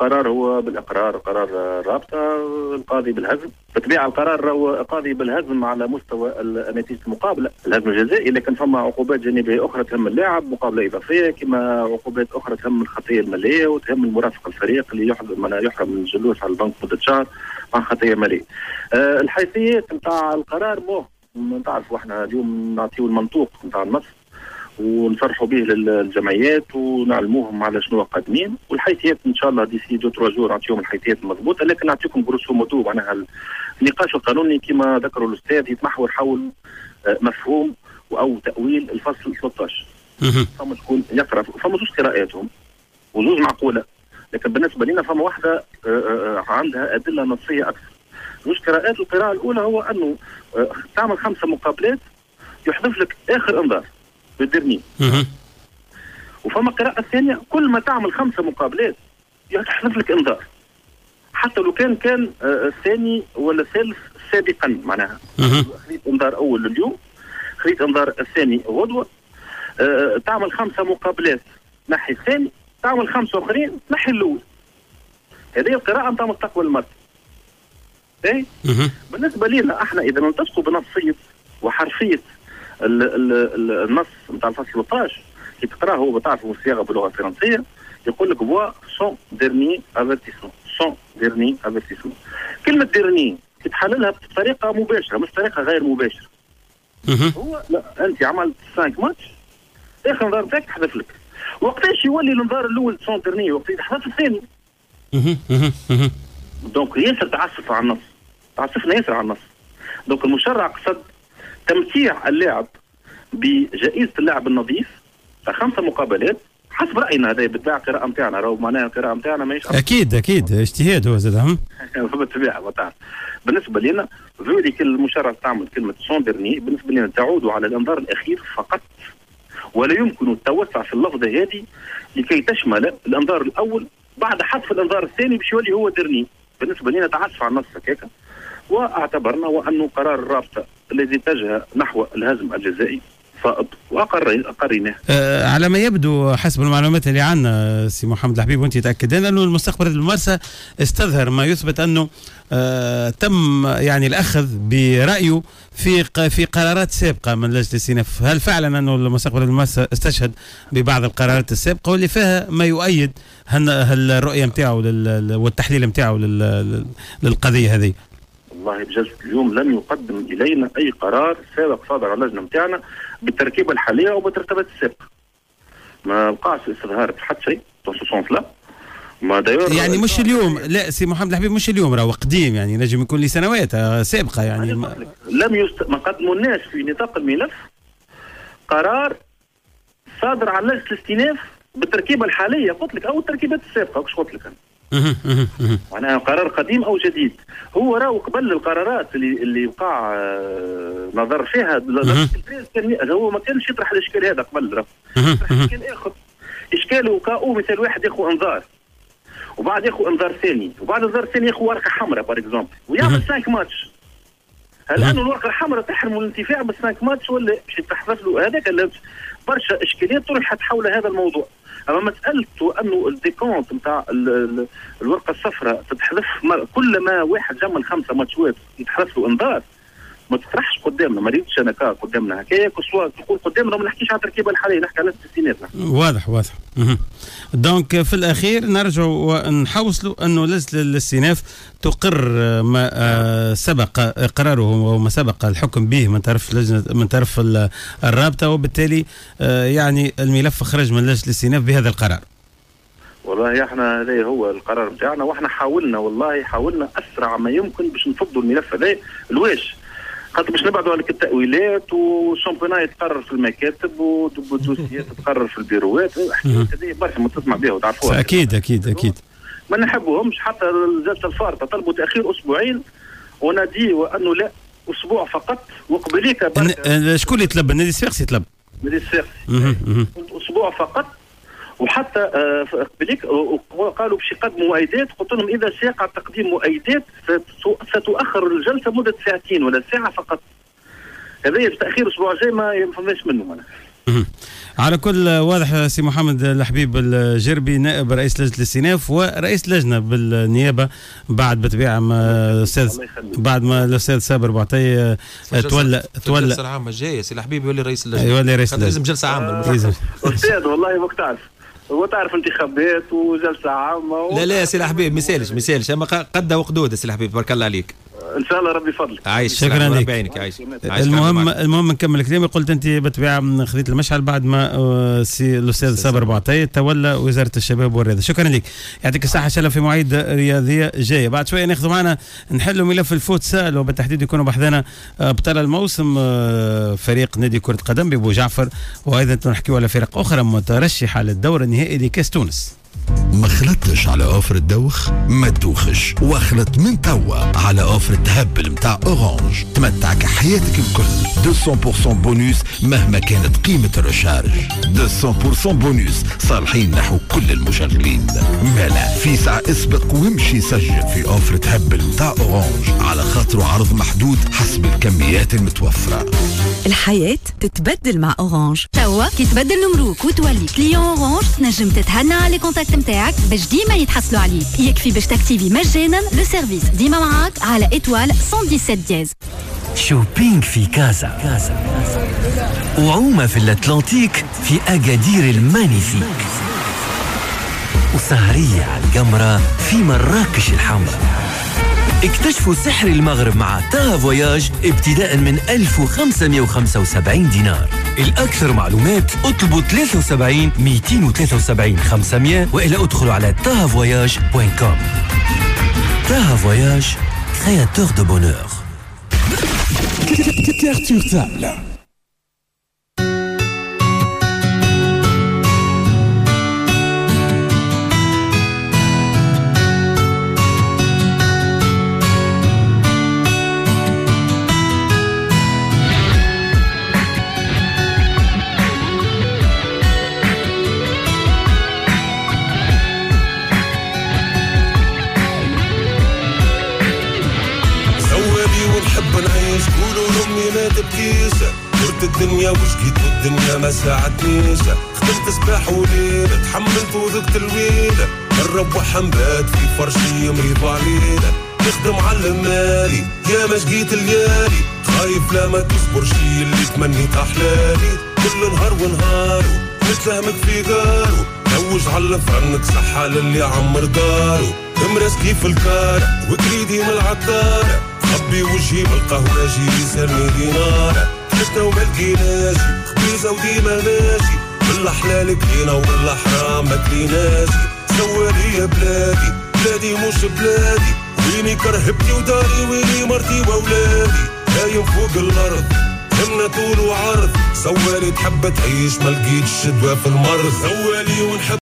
القرار هو بالاقرار، قرار الرابطه القاضي بالهزم. بطبيعه القرار هو قاضي بالهزم على مستوى نتيجه المقابله، الهزم الجزائي، لكن فما عقوبات جانبيه اخرى تهم اللاعب، مقابله اضافيه، كما عقوبات اخرى تهم الخطيه الماليه وتهم المرافق الفريق اللي يحرم من الجلوس على البنك مده شهر مع خطيه ماليه. الحيثيات نتاع القرار نعرفوا احنا اليوم نعطيو المنطوق نتاع النص ونصرحوا به للجمعيات ونعلموهم على شنو قادمين، والحيثيات ان شاء الله ديسي 2-3 جور نعطيهم الحيثيات المضبوطه، لكن نعطيكم جروسو مودو معناها النقاش القانوني كما ذكروا الاستاذ يتمحور حول مفهوم او تاويل الفصل 13. فما شكون يقرا، فما زوج قراءاتهم وزوج معقوله، لكن بالنسبه لنا فما واحده عندها ادله نصيه اكثر. زوج قراءات، القراءه الاولى هو انه تعمل 5 مقابلات يحذف لك اخر انذار بالدرني. وفما قراءة الثانية كل ما تعمل 5 مقابلات يحذف لك انذار، حتى لو كان الثاني ولا الثالث سابقا، معناها خليت انذار اول اليوم، خليت انذار الثاني غدوة، تعمل 5 مقابلات نحي الثاني، تعمل 5 اخرين نحي الاول. هذه القراءة نتاع مستقبل المرة. اي بالنسبة لنا احنا اذا نلتصقوا بنصية وحرفية النص نتاع الفصل 13 كي تقراه هو بتعرفوا الصياغه باللغه الفرنسيه، يقول لك بوا سون ديرني افيرتيسمون، سون ديرني افيرتيسمون. كلمه ديرني كي تحللها بطريقه مباشره مش طريقه غير مباشره. هو لا، انت عملت 5 ماتش، اخر انذار تاعك تحذف لك. وقتاش يولي الانذار الاول سون ديرني؟ وقت تحذف الثاني. دونك ياسر تعسف على النص، تعسفنا ياسر على النص. دونك المشرع قصد تمتيع اللاعب بجائزة اللاعب النظيف 5 مقابلات حسب رأينا. هذا بالطبيعة قراءة نتاعنا، راهو معناها القراءة نتاعنا ماهيش أكيد اجتهاد هو زاد. بالطبيعة تعرف بالنسبة لنا ذلك المشرع تعمل كلمة سون ديرني بالنسبة لنا تعود على الانذار الأخير فقط، ولا يمكن التوسع في اللفظة هذه لكي تشمل الانذار الأول بعد حذف الانذار الثاني باش يولي هو ديرني. بالنسبة لنا تعسف على النص هكاك، واعتبرنا وأنه قرار الرابطة الذي اتجه نحو الهزم الجزائي صائب وأقريناه. على ما يبدو حسب المعلومات اللي عندنا سي محمد الحبيب وانت تأكدين أنه المستقبل الممارسة استظهر ما يثبت أنه تم يعني الأخذ برأيه في قرارات سابقة من لجنة الاستئناف. هل فعلا أنه المستقبل الممارسة استشهد ببعض القرارات السابقة واللي فيها ما يؤيد الرؤية متاعه والتحليل متاعه للقضية هذه؟ والله بجلسة اليوم لم يقدم إلينا أي قرار سابق صادر على اللجنة متاعنا بالتركيبة الحالية أو بالترتيبات السابقة. ما بقاش استظهار في حتى شيء لا. ما يعني مش اليوم، لا سي محمد الحبيب مش اليوم، راهو قديم يعني نجم يكون لسنوات سابقة يعني ما قدموناش في نطاق الملف قرار صادر على لجنة الاستئناف بالتركيبة الحالية، قلت لك، أو التركيبات السابقة. وش قلت لك أنا؟ معناها قرار قديم او جديد. هو راهو قبل القرارات اللي وقع نظر فيها كان هو ما كانش يطرح الاشكال هذا قبل، كان ياخذ اشكاله وكاو مثال واحد ياخذ انذار وبعد ياخذ انذار ثاني وبعد انذار ثاني ياخذ ورقه حمراء بار اكزومبل ويعمل 5 ماتش. هل انه الورقه الحمراء تحرم الانتفاع بال5 ماتش ولا باش تحذف له؟ هذاك برشا اشكاليات طرحت حول هذا الموضوع. اما مسألته انه الديكونت نتاع الورقه الصفراء تتحذف كل ما واحد جمل 5 ماتشات يتحذف له انذار، ما تطرحش قدامنا. ما ريتش انا قدامنا هكايا سواء تقول قدامنا ما نحكيش على التركيبه الحاليه، نحكي على الاستثناءات. واضح. دونك في الاخير نرجع ونحوصلوا انه لجنه الاستئناف تقر ما سبق اقراره وما سبق الحكم به من طرف الرابطه، وبالتالي يعني الملف خرج من لجنه الاستئناف بهذا القرار. والله احنا هذا هو القرار بتاعنا، واحنا حاولنا اسرع ما يمكن باش نفضوا الملف هذا الواش، خاطر باش نبعدوا على التأويلات والشامبيونات يتقرر في المكاتب والدوسيات تتقرر في البيروات. هذه برشا ما تسمع بها وتعرفوها. اكيد ما نحبوهمش. حتى جلسة الفارطة طلبوا تأخير 2 أسبوعين ونادي وأنه لا أسبوع فقط. وقبليك شكون اللي طلب؟ النادي الصفاقسي طلب. النادي الصفاقسي أسبوع فقط. وحتى قبليك قالوا باش يقدموا مؤيدات، قلت لهم اذا سيقع تقديم مؤيدات ستؤخر الجلسه مده 2 ساعة ولا ساعه فقط. هذا التاخير الاسبوع الجاي ما فماش منه. على كل واضح سي محمد الحبيب الجربي نائب رئيس لجنة الاستئناف ورئيس لجنة بالنيابة بعد بطبيعة ما بعد ما الأستاذ صابر بوعطي تولى الجلسة العامة الجاية سي الحبيب يولي رئيس اللجنة. يولي رئيس اللجنة. لازم جلسة عامة. أستاذ والله ما تعرف هو تعرف انتخابات وجلسة عامة لا سي الحبيب مثالش أما قد وقدود سي الحبيب بارك الله عليك. ان شاء الله ربي يفضلك. عايش. شكرا لك. عايش. المهم نكمل كلامي. قلت انت بالطبيعه خذيت المشعل بعد ما سي الاستاذ صابر بوعطي تولى وزاره الشباب والرياضه. شكرا لك يعطيك الصحه. ان شاء الله في مواعيد رياضيه جايه. بعد شويه ناخذ معنا نحلوا ملف الفوتسال وبالتحديد يكونوا بحذنا ابطال الموسم فريق نادي كره قدم ببو جعفر وايضا نحكيوا على فرق اخرى مترشحه للدور النهائي لكاس تونس. ما خلطتش على اوفر الدوخ ما تدوخش واخلط من توا على اوفر التهبل متاع اورانج. تمتعك حياتك الكل 200% بونus مهما كانت قيمة الرشارج. 200% بونus صالحين نحو كل المشغلين. مالا في ساعة اسبق وامشي سجل في اوفر تهبل متاع اورانج على خاطر عرض محدود حسب الكميات المتوفرة. الحياة تتبدل مع اورانج. توا كي تبدل نمروك وتولي كليون اورانج تنجم تتهنى على الكونتاكت متاعك باش ديما يتحصلوا عليك. يكفي باش تكتيفي مجانا لو سيرفيس ديما معاك على إتوال 117 دياز. شوبينج في كازا وعومة في الأتلانتيك في أكادير المانيفيك وسهرية على القمرة في مراكش الحمراء. اكتشفوا سحر المغرب مع تاها فواياج ابتداء من 1575 دينار. الأكثر معلومات اطلبوا 73 273 500 وإلا ادخلوا على tahavoyage.com. تاها فواياج créateur de bonheur. Carte sur table. الدنيا وش جيت والدنيا ما ساعدنيش. خدمت سباح وليل تحملت وذقت الويلة. نروح نبات في فرشي مريض علينا. نخدم على المالي يا ما شقيت الليالي. خايف لا ما تصبر شي اللي تمنيت احلالي. كل نهار ونهارو نتلهمك في قارو. زوج على فرنك صحة للي عمر دارو. امرس كيف الكارة وكريدي من العطارة. خبي وجهي بالقهوة جي يسرني دينارة. حشنا وما لقيناش خبيزة وديما ماشي. بالأحلال كلينا وبالأحرام ما كليناشي. سوالي يا بلادي بلادي مش بلادي. ويني كرهبتي وداري ويني مرتي وولادي. هايم فوق الأرض همنا طول وعرض. سوالي تحب تعيش ما لقيتش شدوى في المرض. سوالي ونحب